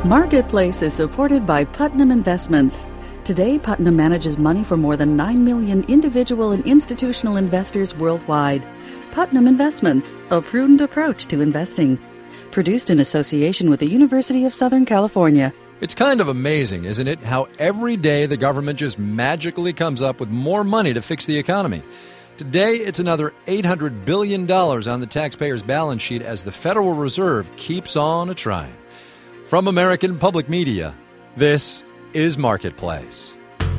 Marketplace is supported by Putnam Investments. Today, Putnam manages money for more than 9 million individual and institutional investors worldwide. Putnam Investments, a prudent approach to investing. Produced in association with the University of Southern California. It's kind of amazing, isn't it, how every day the government just magically comes up with more money to fix the economy. Today, it's another $800 billion on the taxpayer's balance sheet as the Federal Reserve keeps on a-trying. From American Public Media, this is Marketplace.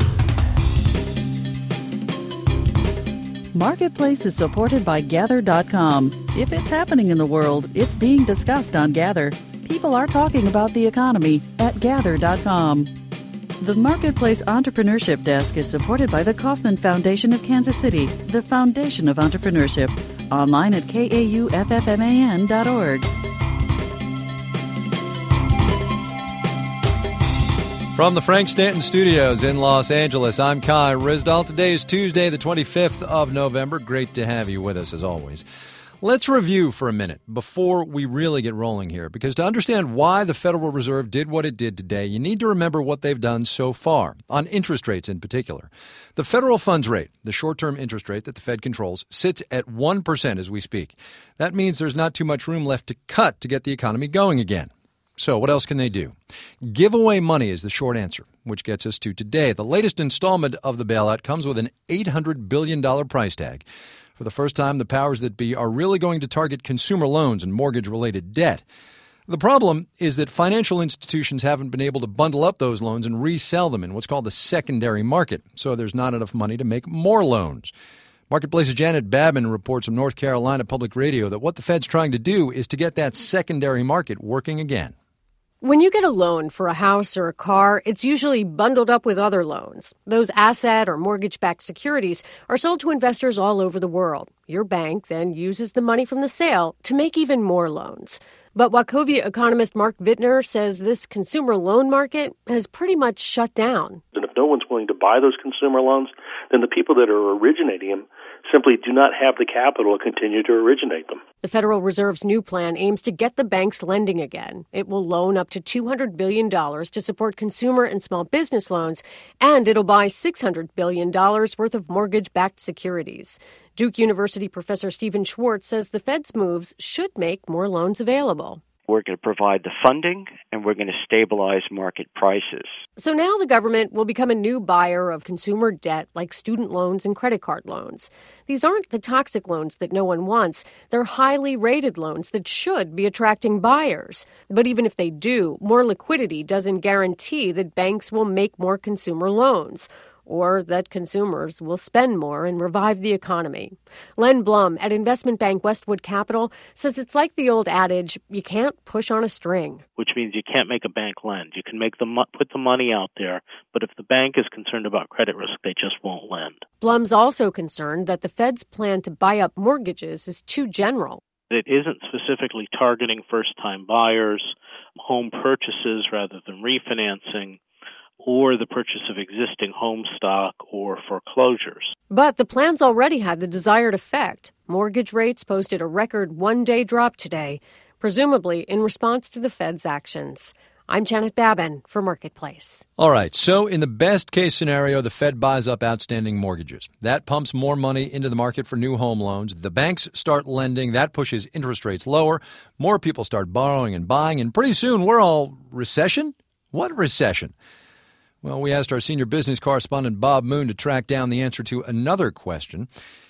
Marketplace is supported by Gather.com. If it's happening in the world, it's being discussed on Gather. People are talking about the economy at Gather.com. The Marketplace Entrepreneurship Desk is supported by the Kauffman Foundation of Kansas City, the foundation of entrepreneurship. Online at kauffman.org. From the Frank Stanton Studios in Los Angeles, I'm Kai Ryssdal. Today is Tuesday, the 25th of November. Great to have you with us, as always. Let's review for a minute before we really get rolling here, because to understand why the Federal Reserve did what it did today, you need to remember what they've done so far, on interest rates in particular. The federal funds rate, the short-term interest rate that the Fed controls, sits at 1% as we speak. That means there's not too much room left to cut to get the economy going again. So what else can they do? Give away money is the short answer, which gets us to today. The latest installment of the bailout comes with an $800 billion price tag. For the first time, the powers that be are really going to target consumer loans and mortgage-related debt. The problem is that financial institutions haven't been able to bundle up those loans and resell them in what's called the secondary market, so there's not enough money to make more loans. Marketplace's Janet Babin reports from North Carolina Public Radio that what the Fed's trying to do is to get that secondary market working again. When you get a loan for a house or a car, it's usually bundled up with other loans. Those asset or mortgage-backed securities are sold to investors all over the world. Your bank then uses the money from the sale to make even more loans. But Wachovia economist Mark Wittner says this consumer loan market has pretty much shut down. And if no one's willing to buy those consumer loans, then the people that are originating them simply do not have the capital to continue to originate them. The Federal Reserve's new plan aims to get the banks lending again. It will loan up to $200 billion to support consumer and small business loans, and it'll buy $600 billion worth of mortgage-backed securities. Duke University professor Stephen Schwartz says the Fed's moves should make more loans available. We're going to provide the funding, and we're going to stabilize market prices. So now the government will become a new buyer of consumer debt like student loans and credit card loans. These aren't the toxic loans that no one wants. They're highly rated loans that should be attracting buyers. But even if they do, more liquidity doesn't guarantee that banks will make more consumer loans, or that consumers will spend more and revive the economy. Len Blum at investment bank Westwood Capital says it's like the old adage, you can't push on a string. Which means you can't make a bank lend. You can put the money out there, but if the bank is concerned about credit risk, they just won't lend. Blum's also concerned that the Fed's plan to buy up mortgages is too general. It isn't specifically targeting first-time buyers, home purchases rather than refinancing, or the purchase of existing home stock or foreclosures. But the plan's already had the desired effect. Mortgage rates posted a record one-day drop today, presumably in response to the Fed's actions. I'm Janet Babin for Marketplace. All right, so in the best-case scenario, the Fed buys up outstanding mortgages. That pumps more money into the market for new home loans. The banks start lending. That pushes interest rates lower. More people start borrowing and buying, and pretty soon we're all recession? What recession? Well, we asked our senior business correspondent Bob Moon to track down the answer to another question.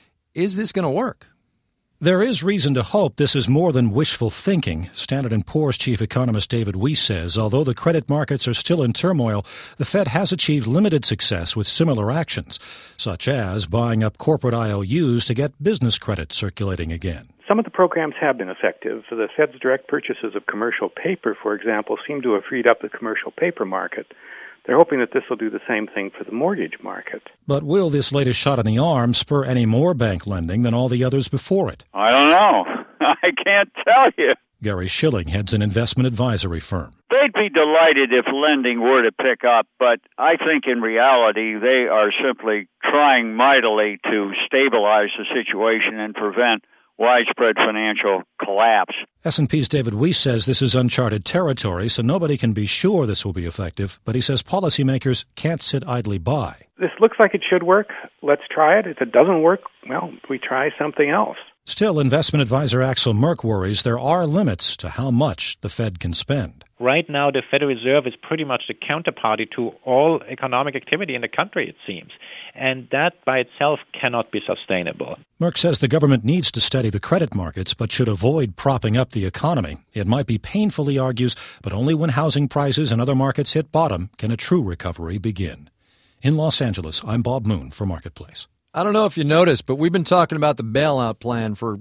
Is this going to work? There is reason to hope this is more than wishful thinking. Standard & Poor's chief economist David Weiss says, although the credit markets are still in turmoil, the Fed has achieved limited success with similar actions, such as buying up corporate IOUs to get business credit circulating again. Some of the programs have been effective. The Fed's direct purchases of commercial paper, for example, seem to have freed up the commercial paper market. They're hoping that this will do the same thing for the mortgage market. But will this latest shot in the arm spur any more bank lending than all the others before it? I don't know. I can't tell you. Gary Schilling heads an investment advisory firm. They'd be delighted if lending were to pick up, but I think in reality they are simply trying mightily to stabilize the situation and prevent widespread financial collapse. S&P's David Weiss says this is uncharted territory, so nobody can be sure this will be effective, but he says policymakers can't sit idly by. This looks like it should work. Let's try it. If it doesn't work, well, we try something else. Still, investment advisor Axel Merck worries there are limits to how much the Fed can spend. Right now, the Federal Reserve is pretty much the counterparty to all economic activity in the country, it seems. And that by itself cannot be sustainable. Merck says the government needs to steady the credit markets, but should avoid propping up the economy. It might be painful, he argues, but only when housing prices and other markets hit bottom can a true recovery begin. In Los Angeles, I'm Bob Moon for Marketplace. I don't know if you noticed, but we've been talking about the bailout plan for,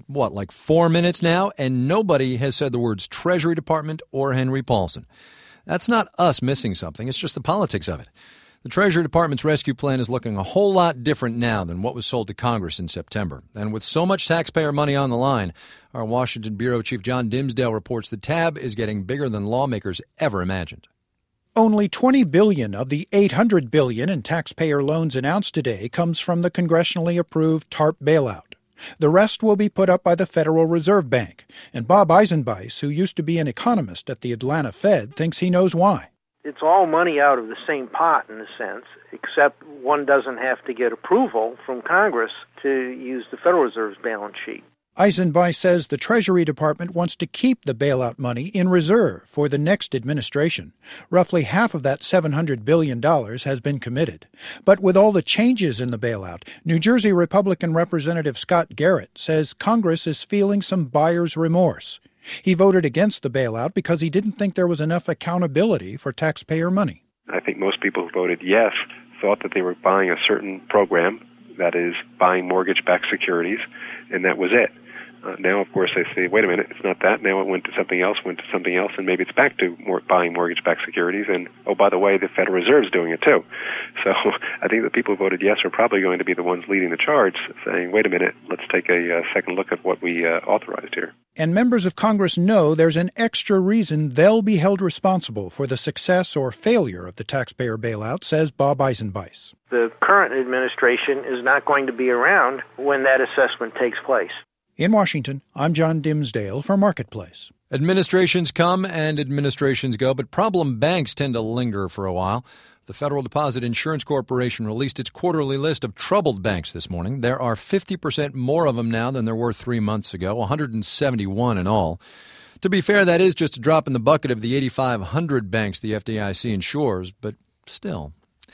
4 minutes now, and nobody has said the words Treasury Department or Henry Paulson. That's not us missing something. It's just the politics of it. The Treasury Department's rescue plan is looking a whole lot different now than what was sold to Congress in September. And with so much taxpayer money on the line, our Washington Bureau Chief John Dimsdale reports the tab is getting bigger than lawmakers ever imagined. Only $20 billion of the $800 billion in taxpayer loans announced today comes from the congressionally approved TARP bailout. The rest will be put up by the Federal Reserve Bank, and Bob Eisenbeis, who used to be an economist at the Atlanta Fed, thinks he knows why. It's all money out of the same pot, in a sense, except one doesn't have to get approval from Congress to use the Federal Reserve's balance sheet. Eisenbeis says the Treasury Department wants to keep the bailout money in reserve for the next administration. Roughly half of that $700 billion has been committed. But with all the changes in the bailout, New Jersey Republican Representative Scott Garrett says Congress is feeling some buyer's remorse. He voted against the bailout because he didn't think there was enough accountability for taxpayer money. I think most people who voted yes thought that they were buying a certain program, that is, buying mortgage-backed securities, and that was it. Now, of course, they say, wait a minute, it's not that. Now it went to something else, and maybe it's back to buying mortgage-backed securities. And, oh, by the way, the Federal Reserve's doing it too. So I think the people who voted yes are probably going to be the ones leading the charge, saying, wait a minute, let's take a second look at what we authorized here. And members of Congress know there's an extra reason they'll be held responsible for the success or failure of the taxpayer bailout, says Bob Eisenbeis. The current administration is not going to be around when that assessment takes place. In Washington, I'm John Dimsdale for Marketplace. Administrations come and administrations go, but problem banks tend to linger for a while. The Federal Deposit Insurance Corporation released its quarterly list of troubled banks this morning. There are 50% more of them now than there were 3 months ago, 171 in all. To be fair, that is just a drop in the bucket of the 8,500 banks the FDIC insures, but still.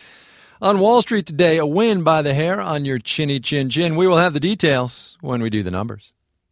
On Wall Street today, a win by the hair on your chinny chin chin. We will have the details when we do the numbers.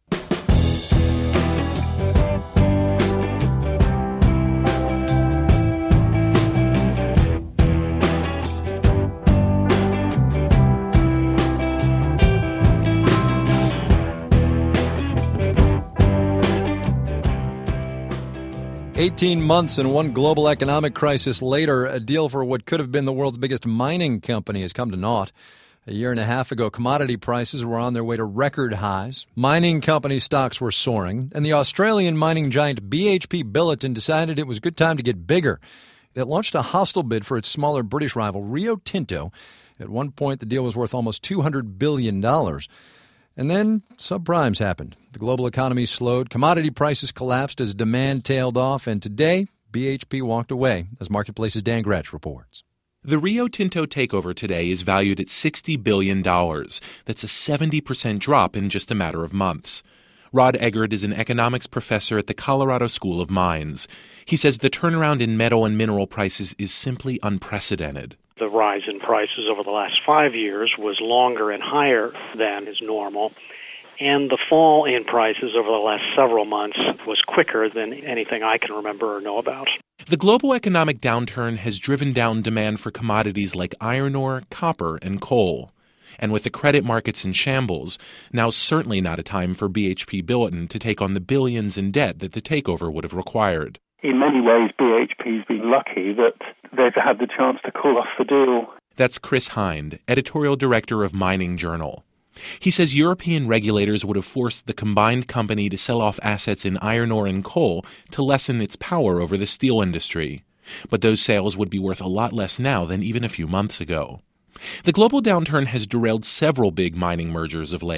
18 months and one global economic crisis later, a deal for what could have been the world's biggest mining company has come to naught. A year and a half ago, commodity prices were on their way to record highs. Mining company stocks were soaring, and the Australian mining giant BHP Billiton decided it was a good time to get bigger. It launched a hostile bid for its smaller British rival, Rio Tinto. At one point, the deal was worth almost $200 billion. And then subprimes happened. The global economy slowed, commodity prices collapsed as demand tailed off, and today, BHP walked away, as Marketplace's Dan Gretsch reports. The Rio Tinto takeover today is valued at $60 billion. That's a 70% drop in just a matter of months. Rod Eggert is an economics professor at the Colorado School of Mines. He says the turnaround in metal and mineral prices is simply unprecedented. The rise in prices over the last 5 years was longer and higher than is normal, and the fall in prices over the last several months was quicker than anything I can remember or know about. The global economic downturn has driven down demand for commodities like iron ore, copper, and coal. And with the credit markets in shambles, now's certainly not a time for BHP Billiton to take on the billions in debt that the takeover would have required. In many ways, BHP's been lucky that they've had the chance to call off the deal. That's Chris Hind, editorial director of Mining Journal. He says European regulators would have forced the combined company to sell off assets in iron ore and coal to lessen its power over the steel industry. But those sales would be worth a lot less now than even a few months ago. The global downturn has derailed several big mining mergers of late.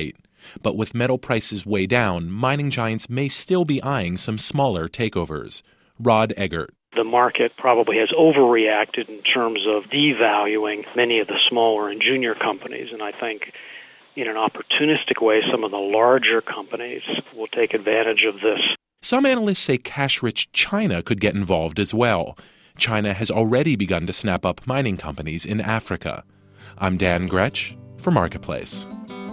But with metal prices way down, mining giants may still be eyeing some smaller takeovers. Rod Eggert. The market probably has overreacted in terms of devaluing many of the smaller and junior companies, and I think in an opportunistic way, some of the larger companies will take advantage of this. Some analysts say cash-rich China could get involved as well. China has already begun to snap up mining companies in Africa. I'm Dan Gretsch for Marketplace.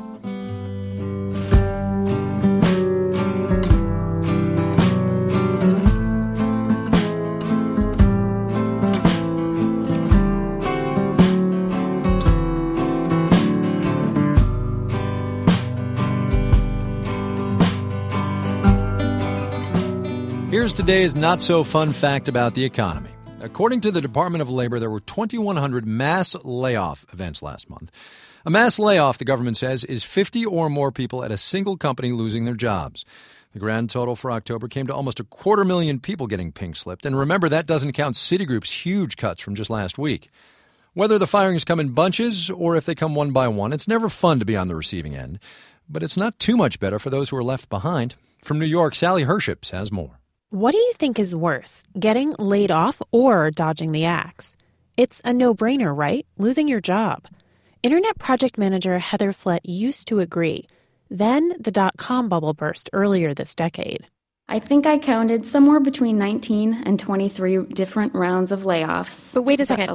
Here's today's not-so-fun fact about the economy. According to the Department of Labor, there were 2,100 mass layoff events last month. A mass layoff, the government says, is 50 or more people at a single company losing their jobs. The grand total for October came to almost 250,000 people getting pink-slipped. And remember, that doesn't count Citigroup's huge cuts from just last week. Whether the firings come in bunches or if they come one by one, it's never fun to be on the receiving end. But it's not too much better for those who are left behind. From New York, Sally Herships has more. What do you think is worse, getting laid off or dodging the axe? It's a no-brainer, right? Losing your job. Internet project manager Heather Flett used to agree. Then the dot-com bubble burst earlier this decade. I think I counted somewhere between 19 and 23 different rounds of layoffs. But wait a second,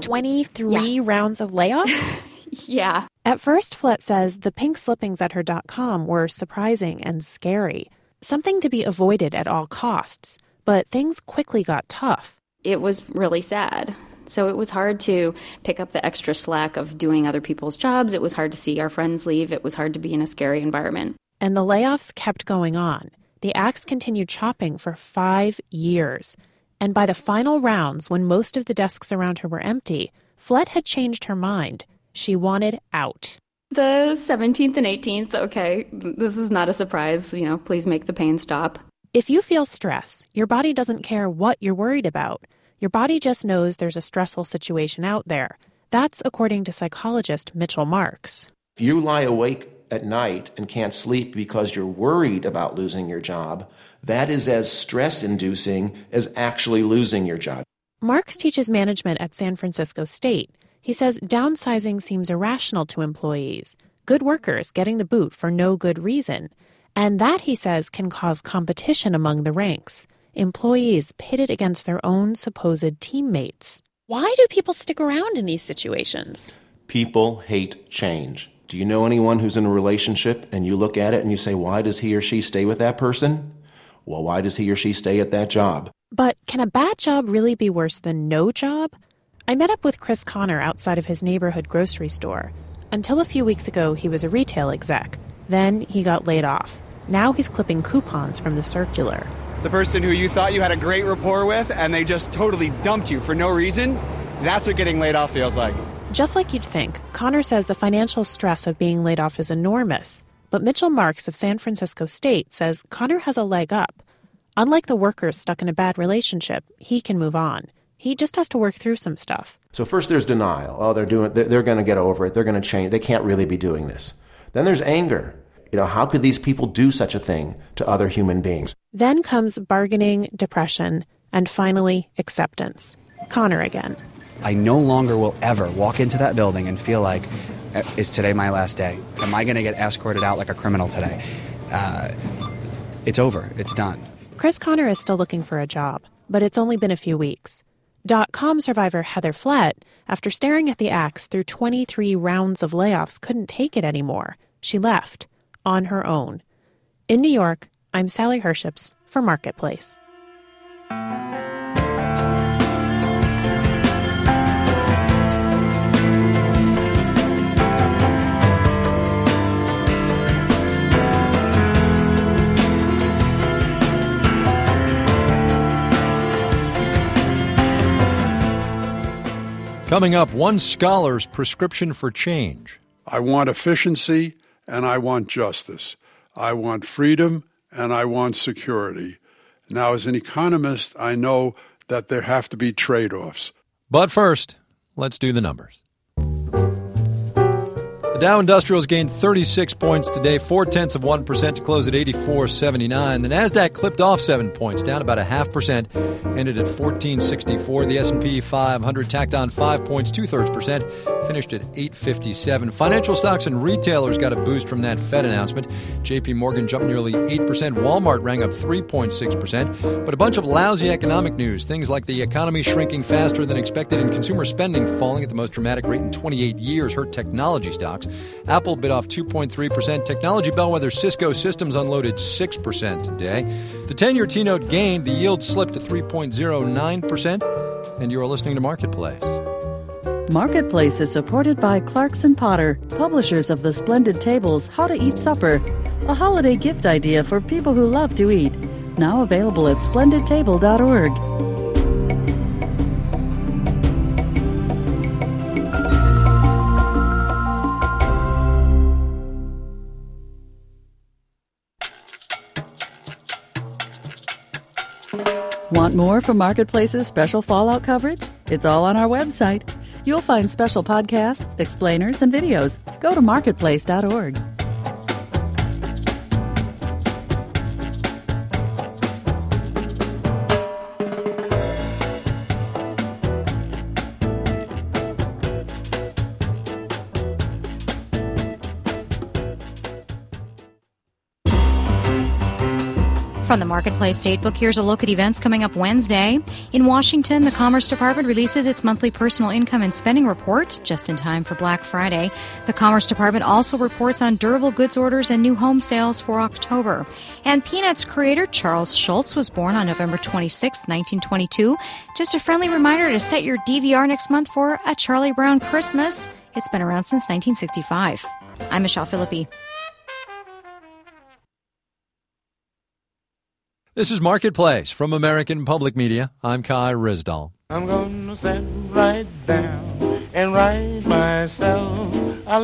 23 rounds of layoffs? Yeah. At first, Flett says the pink slippings at her dot-com were surprising and scary, something to be avoided at all costs. But things quickly got tough. It was really sad. So it was hard to pick up the extra slack of doing other people's jobs. It was hard to see our friends leave. It was hard to be in a scary environment. And the layoffs kept going on. The axe continued chopping for 5 years. And by the final rounds, when most of the desks around her were empty, Flett had changed her mind. She wanted out. The 17th and 18th, okay, this is not a surprise. Please make the pain stop. If you feel stress, your body doesn't care what you're worried about. Your body just knows there's a stressful situation out there. That's according to psychologist Mitchell Marks. If you lie awake at night and can't sleep because you're worried about losing your job, that is as stress-inducing as actually losing your job. Marks teaches management at San Francisco State. He says downsizing seems irrational to employees, good workers getting the boot for no good reason. And that, he says, can cause competition among the ranks, employees pitted against their own supposed teammates. Why do people stick around in these situations? People hate change. Do you know anyone who's in a relationship and you look at it and you say, why does he or she stay with that person? Well, why does he or she stay at that job? But can a bad job really be worse than no job? I met up with Chris Connor outside of his neighborhood grocery store. Until a few weeks ago, he was a retail exec. Then he got laid off. Now he's clipping coupons from the circular. The person who you thought you had a great rapport with and they just totally dumped you for no reason, that's what getting laid off feels like. Just like you'd think, Connor says the financial stress of being laid off is enormous. But Mitchell Marks of San Francisco State says Connor has a leg up. Unlike the workers stuck in a bad relationship, he can move on. He just has to work through some stuff. So first there's denial. Oh, they're going to get over it. They're going to change. They can't really be doing this. Then there's anger. How could these people do such a thing to other human beings? Then comes bargaining, depression, and finally, acceptance. Connor again. I no longer will ever walk into that building and feel like, is today my last day? Am I going to get escorted out like a criminal today? It's over. It's done. Chris Connor is still looking for a job, but it's only been a few weeks. .com survivor Heather Flett, after staring at the axe through 23 rounds of layoffs, couldn't take it anymore. She left. On her own. In New York, I'm Sally Herships for Marketplace. Coming up, one scholar's prescription for change. I want efficiency and I want justice. I want freedom and I want security. Now, as an economist, I know that there have to be trade-offs. But first, let's do the numbers. The Dow Industrials gained 36 points today, 0.4% to close at 84.79. The Nasdaq clipped off 7 points, down about 0.5%, ended at 1464. The S&P 500 tacked on 5 points, 0.2%, finished at 857. Financial stocks and retailers got a boost from that Fed announcement. J.P. Morgan jumped nearly 8%. Walmart rang up 3.6%. But a bunch of lousy economic news, things like the economy shrinking faster than expected and consumer spending falling at the most dramatic rate in 28 years, hurt technology stocks. Apple bit off 2.3%. Technology bellwether Cisco Systems unloaded 6% today. The 10-year T-note gained. The yield slipped to 3.09%. And you're listening to Marketplace. Marketplace is supported by Clarkson Potter, publishers of the splendid tables How to Eat Supper, a holiday gift idea for people who love to eat. Now available at splendidtable.org. Want more from Marketplace's special Fallout coverage? It's all on our website. You'll find special podcasts, explainers, and videos. Go to marketplace.org. From the Marketplace Statebook, here's a look at events coming up Wednesday. In Washington, the Commerce Department releases its monthly personal income and spending report just in time for Black Friday. The Commerce Department also reports on durable goods orders and new home sales for October. And Peanuts creator Charles Schulz was born on November 26, 1922. Just a friendly reminder to set your DVR next month for A Charlie Brown Christmas. It's been around since 1965. I'm Michelle Philippi. This is Marketplace from American Public Media. I'm Kai Risdall. I'm gonna sit right down and write myself a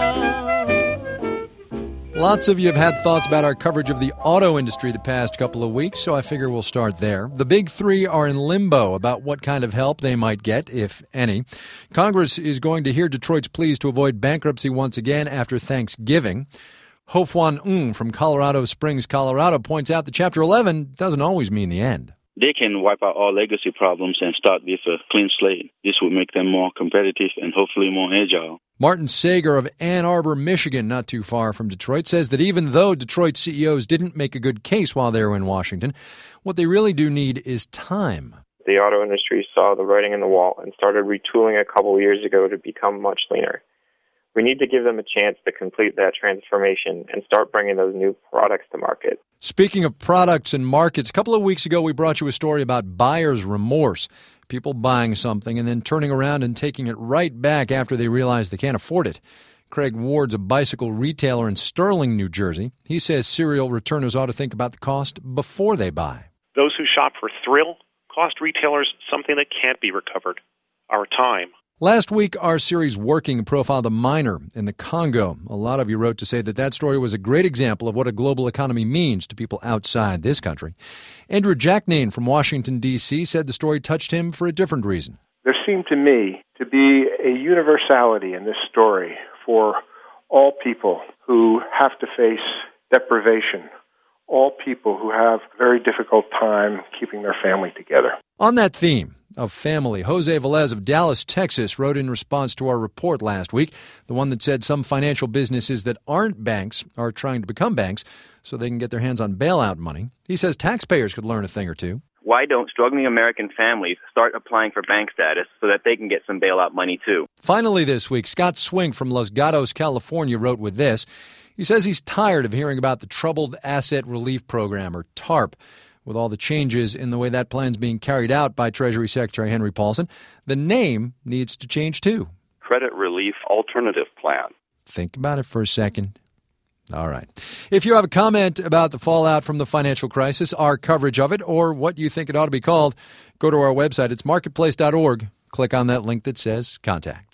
letter. Lots of you have had thoughts about our coverage of the auto industry the past couple of weeks, so I figure we'll start there. The big three are in limbo about what kind of help they might get, if any. Congress is going to hear Detroit's pleas to avoid bankruptcy once again after Thanksgiving. Ho-Fwan Ng from Colorado Springs, Colorado, points out that Chapter 11 doesn't always mean the end. They can wipe out all legacy problems and start with a clean slate. This would make them more competitive and hopefully more agile. Martin Sager of Ann Arbor, Michigan, not too far from Detroit, says that even though Detroit CEOs didn't make a good case while they were in Washington, what they really do need is time. The auto industry saw the writing on the wall and started retooling a couple of years ago to become much leaner. We need to give them a chance to complete that transformation and start bringing those new products to market. Speaking of products and markets, a couple of weeks ago we brought you a story about buyer's remorse. People buying something and then turning around and taking it right back after they realize they can't afford it. Craig Ward's a bicycle retailer in Sterling, New Jersey. He says serial returners ought to think about the cost before they buy. Those who shop for thrill cost retailers something that can't be recovered: our time. Last week, our series Working profiled a miner in the Congo. A lot of you wrote to say that that story was a great example of what a global economy means to people outside this country. Andrew Jacknane from Washington, D.C. said the story touched him for a different reason. There seemed to me to be a universality in this story for all people who have to face deprivation, all people who have a very difficult time keeping their family together. On that theme of family, Jose Velez of Dallas, Texas, wrote in response to our report last week, the one that said some financial businesses that aren't banks are trying to become banks so they can get their hands on bailout money. He says taxpayers could learn a thing or two. Why don't struggling American families start applying for bank status so that they can get some bailout money too? Finally this week, Scott Swing from Los Gatos, California, wrote with this. He says he's tired of hearing about the Troubled Asset Relief Program, or TARP. With all the changes in the way that plan's being carried out by Treasury Secretary Henry Paulson, the name needs to change too. Credit Relief Alternative Plan. Think about it for a second. All right. If you have a comment about the fallout from the financial crisis, our coverage of it, or what you think it ought to be called, go to our website. It's marketplace.org. Click on that link that says Contact.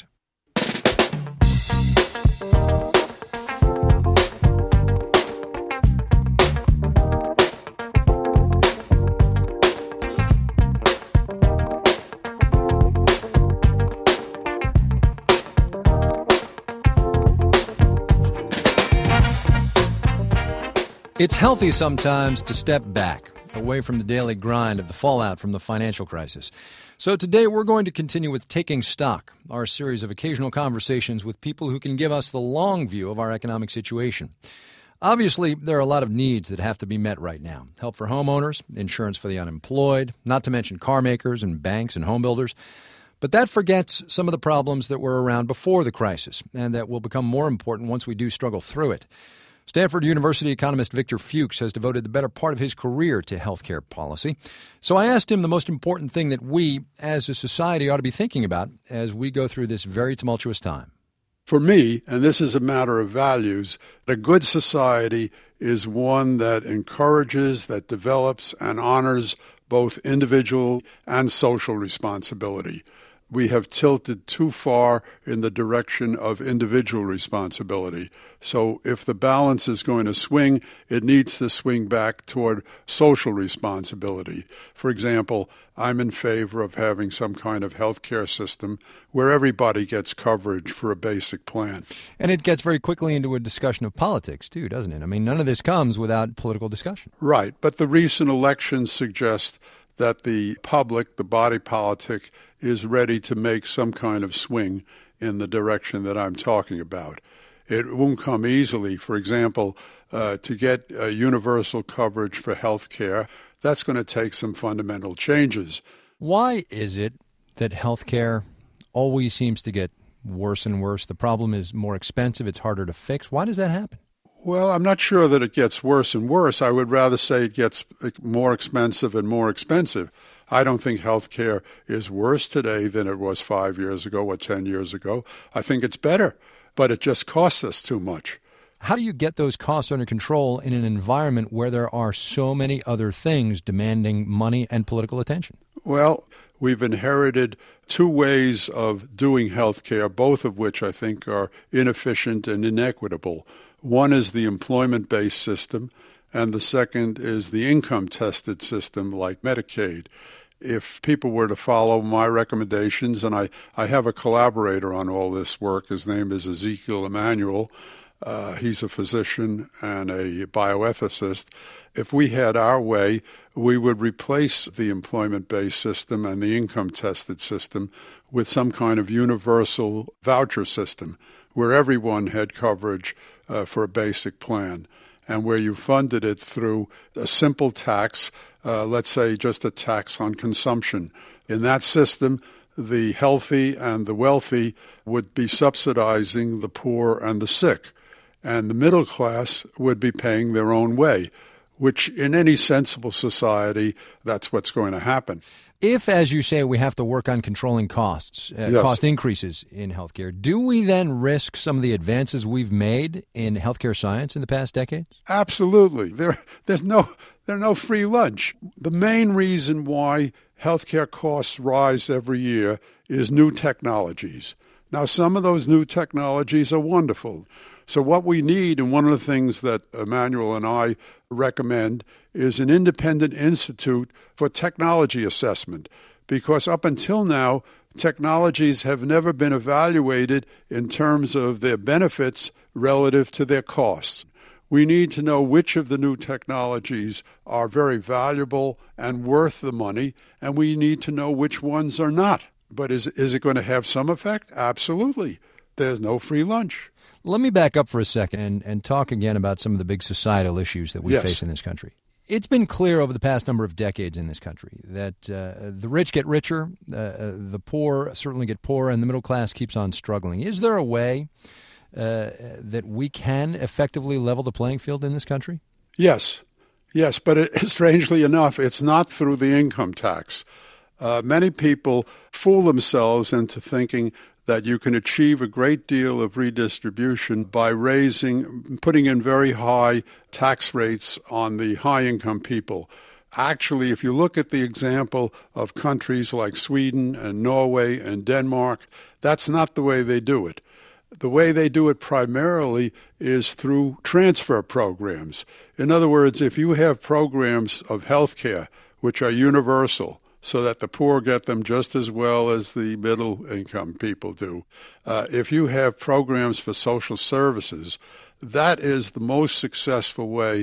It's healthy sometimes to step back, away from the daily grind of the fallout from the financial crisis. So today we're going to continue with Taking Stock, our series of occasional conversations with people who can give us the long view of our economic situation. Obviously, there are a lot of needs that have to be met right now. Help for homeowners, insurance for the unemployed, not to mention car makers and banks and home builders. But that forgets some of the problems that were around before the crisis and that will become more important once we do struggle through it. Stanford University economist Victor Fuchs has devoted the better part of his career to healthcare policy. So I asked him the most important thing that we, as a society, ought to be thinking about as we go through this very tumultuous time. For me, and this is a matter of values, a good society is one that encourages, that develops, and honors both individual and social responsibility. We have tilted too far in the direction of individual responsibility. So if the balance is going to swing, it needs to swing back toward social responsibility. For example, I'm in favor of having some kind of health care system where everybody gets coverage for a basic plan. And it gets very quickly into a discussion of politics, too, doesn't it? I mean, none of this comes without political discussion. Right, but the recent elections suggest that the public, the body politic, is ready to make some kind of swing in the direction that I'm talking about. It won't come easily. For example, to get universal coverage for health care, that's going to take some fundamental changes. Why is it that health care always seems to get worse and worse? The problem is more expensive. It's harder to fix. Why does that happen? Well, I'm not sure that it gets worse and worse. I would rather say it gets more expensive and more expensive. I don't think health care is worse today than it was 5 years ago or 10 years ago. I think it's better, but it just costs us too much. How do you get those costs under control in an environment where there are so many other things demanding money and political attention? Well, we've inherited two ways of doing health care, both of which I think are inefficient and inequitable. One is the employment-based system, and the second is the income-tested system like Medicaid. If people were to follow my recommendations, and I have a collaborator on all this work, his name is Ezekiel Emanuel. He's a physician and a bioethicist. If we had our way, we would replace the employment-based system and the income-tested system with some kind of universal voucher system where everyone had coverage for a basic plan, and where you funded it through a simple tax, let's say just a tax on consumption. In that system, the healthy and the wealthy would be subsidizing the poor and the sick, and the middle class would be paying their own way, which in any sensible society, that's what's going to happen. If, as you say, we have to work on controlling costs, Yes. cost increases in healthcare, do we then risk some of the advances we've made in healthcare science in the past decades? Absolutely. There's no free lunch. The main reason why healthcare costs rise every year is new technologies. Now, some of those new technologies are wonderful. So what we need, and one of the things that Emmanuel and I recommend, is an independent institute for technology assessment, because up until now, technologies have never been evaluated in terms of their benefits relative to their costs. We need to know which of the new technologies are very valuable and worth the money, and we need to know which ones are not. But is it going to have some effect? Absolutely. There's no free lunch. Let me back up for a second and talk again about some of the big societal issues that we Yes. face in this country. It's been clear over the past number of decades in this country that the rich get richer, the poor certainly get poorer, and the middle class keeps on struggling. Is there a way that we can effectively level the playing field in this country? Yes, but strangely enough, it's not through the income tax. Many people fool themselves into thinking that you can achieve a great deal of redistribution by putting in very high tax rates on the high-income people. Actually, if you look at the example of countries like Sweden and Norway and Denmark, that's not the way they do it. The way they do it primarily is through transfer programs. In other words, if you have programs of health care which are universal, so that the poor get them just as well as the middle-income people do. If you have programs for social services, that is the most successful way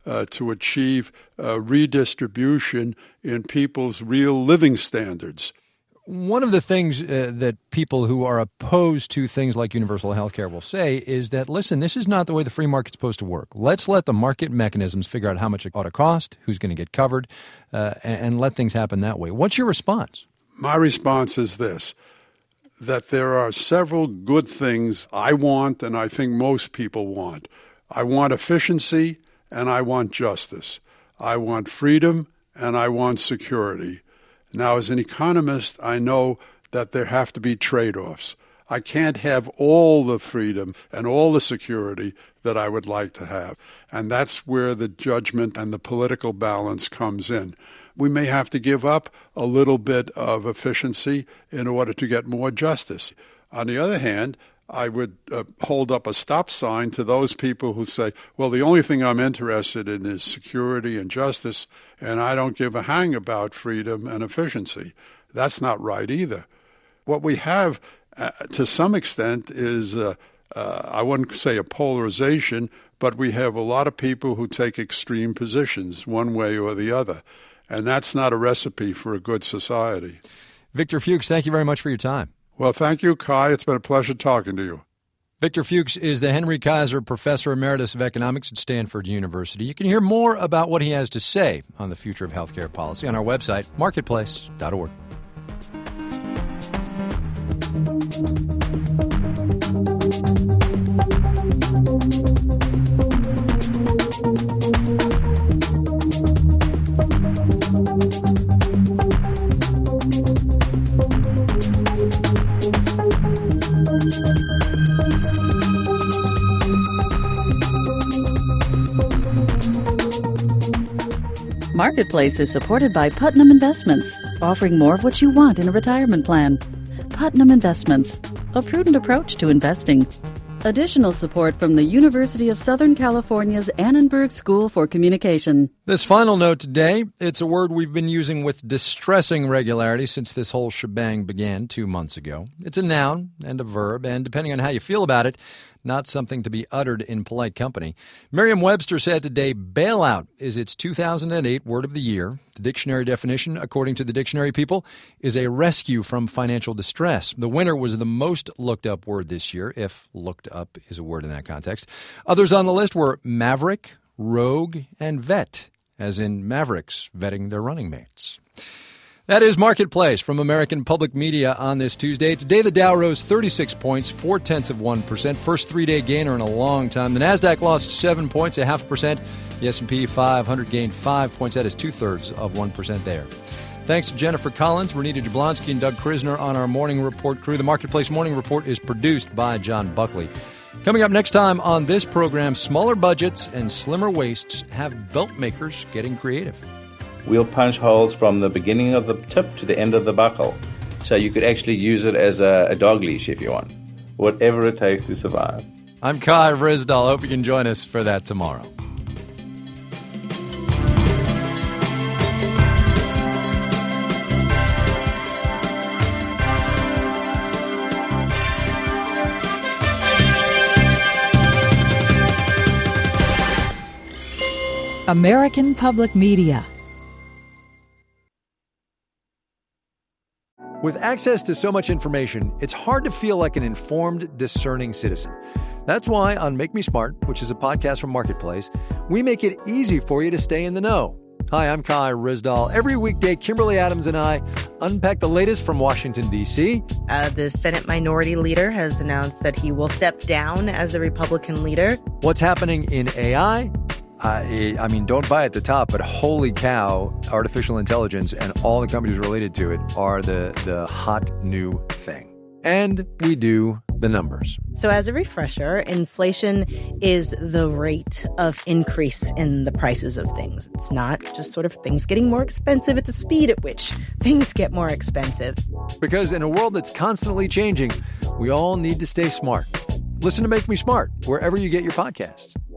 to achieve redistribution in people's real living standards. One of the things that people who are opposed to things like universal health care will say is that, listen, this is not the way the free market's supposed to work. Let's let the market mechanisms figure out how much it ought to cost, who's going to get covered, and let things happen that way. What's your response? My response is this, that there are several good things I want and I think most people want. I want efficiency and I want justice. I want freedom and I want security. Now, as an economist, I know that there have to be trade-offs. I can't have all the freedom and all the security that I would like to have. And that's where the judgment and the political balance comes in. We may have to give up a little bit of efficiency in order to get more justice. On the other hand, I would hold up a stop sign to those people who say, well, the only thing I'm interested in is security and justice, and I don't give a hang about freedom and efficiency. That's not right either. What we have, to some extent, is, I wouldn't say a polarization, but we have a lot of people who take extreme positions one way or the other, and that's not a recipe for a good society. Victor Fuchs, thank you very much for your time. Well, thank you, Kai. It's been a pleasure talking to you. Victor Fuchs is the Henry Kaiser Professor Emeritus of Economics at Stanford University. You can hear more about what he has to say on the future of healthcare policy on our website, marketplace.org. Marketplace is supported by Putnam Investments, offering more of what you want in a retirement plan. Putnam Investments, a prudent approach to investing. Additional support from the University of Southern California's Annenberg School for Communication. This final note today, it's a word we've been using with distressing regularity since this whole shebang began 2 months ago. It's a noun and a verb, and depending on how you feel about it, not something to be uttered in polite company. Merriam-Webster said today, bailout is its 2008 word of the year. The dictionary definition, according to the dictionary people, is a rescue from financial distress. The winner was the most looked up word this year, if looked up is a word in that context. Others on the list were maverick, rogue, and vet, as in mavericks vetting their running mates. That is Marketplace from American Public Media on this Tuesday. Today, the Dow rose 36 points, 0.4%. First three-day gainer in a long time. The Nasdaq lost 7 points, 0.5%. The S&P 500 gained 5 points. That is 2/3 of 1% there. Thanks to Jennifer Collins, Renita Jablonski, and Doug Krisner on our Morning Report crew. The Marketplace Morning Report is produced by John Buckley. Coming up next time on this program, smaller budgets and slimmer waists have belt makers getting creative. We'll punch holes from the beginning of the tip to the end of the buckle. So you could actually use it as a dog leash if you want. Whatever it takes to survive. I'm Kai Risdal. Hope you can join us for that tomorrow. American Public Media. With access to so much information, it's hard to feel like an informed, discerning citizen. That's why on Make Me Smart, which is a podcast from Marketplace, we make it easy for you to stay in the know. Hi, I'm Kai Risdal. Every weekday, Kimberly Adams and I unpack the latest from Washington, D.C. The Senate Minority Leader has announced that he will step down as the Republican leader. What's happening in AI? I mean, don't buy at the top, but holy cow, artificial intelligence and all the companies related to it are the hot new thing. And we do the numbers. So as a refresher, inflation is the rate of increase in the prices of things. It's not just sort of things getting more expensive. It's a speed at which things get more expensive. Because in a world that's constantly changing, we all need to stay smart. Listen to Make Me Smart wherever you get your podcasts.